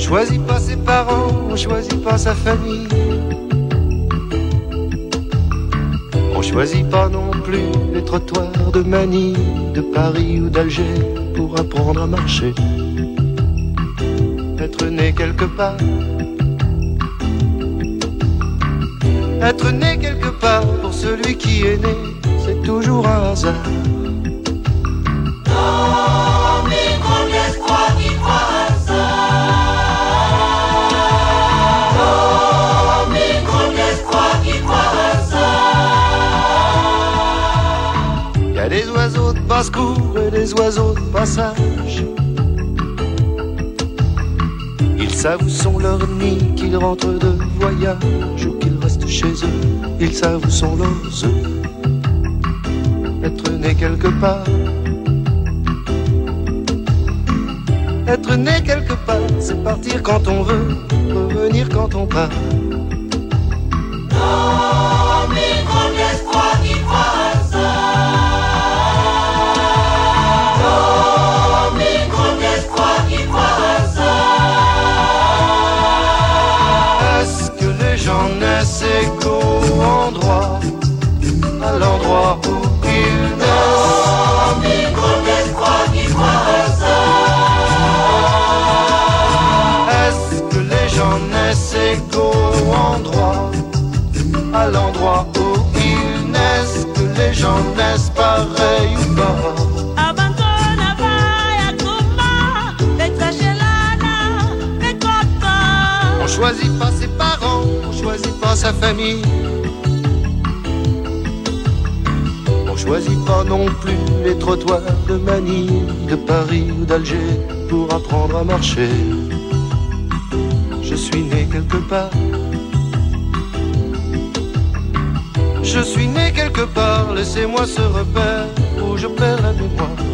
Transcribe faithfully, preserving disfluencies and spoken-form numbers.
choisit pas ses parents, on choisit pas sa famille. On choisit pas non plus les trottoirs de Manille, de Paris ou d'Alger pour apprendre à marcher. Être né quelque part, être né quelque part pour celui qui est né, c'est toujours un hasard. Non, mais grand espoir qui croit à ça. Non, mais grand espoir qui croit à ça. Y a des oiseaux de basse-cour et des oiseaux de passage. Ils savent où sont leurs nids, qu'ils rentrent de voyage ou qu'ils restent chez eux. Ils savent où sont leurs œufs. Être né quelque part, être né quelque part, c'est partir quand on veut, revenir quand on part. Non, mais grand espoir qui croit à ça. Non, mais grand espoir qui croit à ça. Est-ce que les gens naissent égaux en droit, à l'endroit où ils naissent? Non, mais grand espoir qui croit à ça. Est-ce que les gens naissent égaux en droit, à l'endroit où ils naissent? Que les gens naissent pareils ou pas? On choisit pas ses parents, on choisit pas sa famille. On choisit pas non plus les trottoirs de Manille, de Paris ou d'Alger pour apprendre à marcher. Je suis né quelque part. Je suis né quelque part, laissez-moi ce repère où je perds la mémoire.